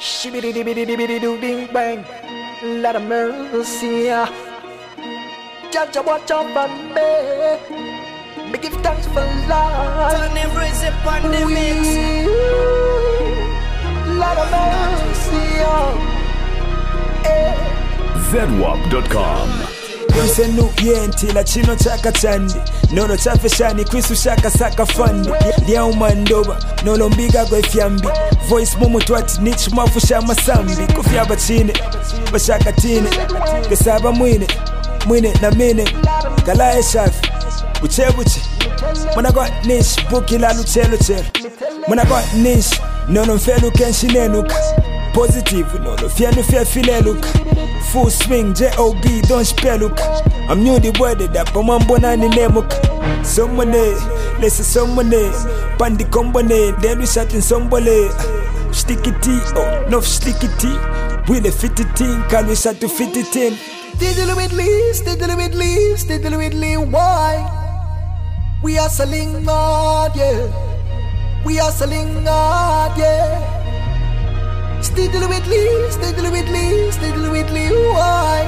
Shibidi dibidi dibidi do ding bang. Lot of mercy. Judge watch out for me. Me give thanks for life. Turn every zip on the mix. Lot of mercy. ZWAP.com. Kwense nukuyenti la chino chaka chandi Nolo chafeshani kwisu shaka saka fandi Lia umandoba nolo mbiga gwe fyambi Voice mumu twati nichi mafusha masambi Kufyaba chine, bashaka tine Kesaba mwine na mine Kalae shafi, buche buche Mwana kwa nish, buki la luchelo chelo Mwana kwa nish, nono mfelu kenshi nenuka Positive, nono fienu fia file luka Full swing, J.O.B. don't spell look. I'm new the word that but one bona ni nemuka. Somebody, listen somebody. Pandi combone, then we shot in somebody. Sticky tea, oh, no sticky tea. Will it fit it in? Can we shot to fit it in? Diddle with leaves, diddle with leaves, diddle with leaves. Why? We are selling God, yeah. We are selling God, yeah. Stiddle with leaves, stiddle with leaves, stiddle with leaves. Why?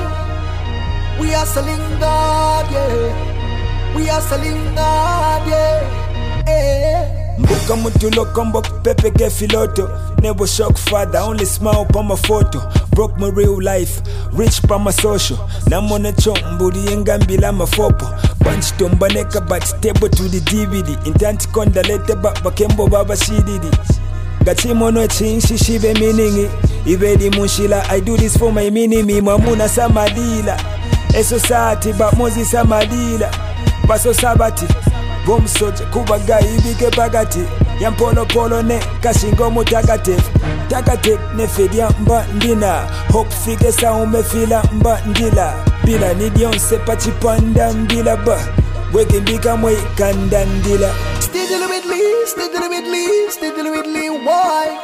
We are selling God, yeah. We are selling God, yeah. Eh. Mbuka mutulo combo pepe get filoto. Never shock father, only smile pa my photo. Broke my real life, rich pa my social. Namona chombudi engambila mafopo. Punch tombaneka but stable to the DVD. Intanti konda lete bakembo baba shididi. Gachimo no chinshi shibe meaningi. Ibedi munshila, I do this for my minimi. Mamuna samadila. Society but Moses samadila. Baso sabati. Gom soja kubaga ibike bagati. Yampolo polo ne kashingo mutagate. Tagate ne fedia mba ndina. Hope fige sa umefila mba ndila. Bila nidion sepachi panda mbila ba. Weke mbika mwe kanda ndila. Stiddle with leaves, stiddle with leaves, stiddle with leaves. Why?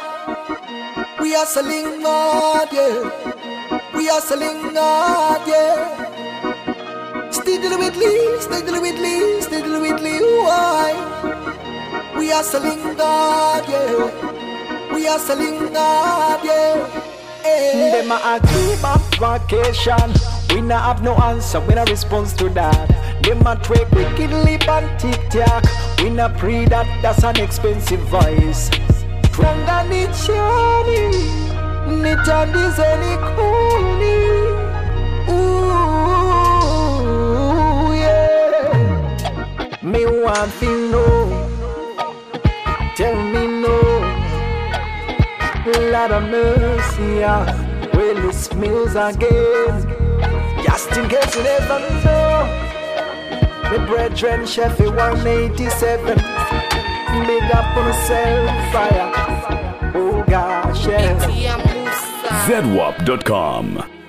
We are selling God, yeah. We are selling God, yeah. Stiddle with leaves, stiddle with leaves, stiddle with leaves. Why? We are selling God, yeah. We are selling God, yeah. Them a keep up vacation. We not have no answer, we not response to that. Them a trick wickedly on TikTok. We not pre that, that's an expensive voice. Tranga ni chani, ni tandizeni kuni. Ooh, yeah. Me want to know, tell me no. Lot of mercy, well it smells again. Just in case you never know. The brethren Chefy 187. Big up on self fire. Oh gosh, yeah. ZWAP.com.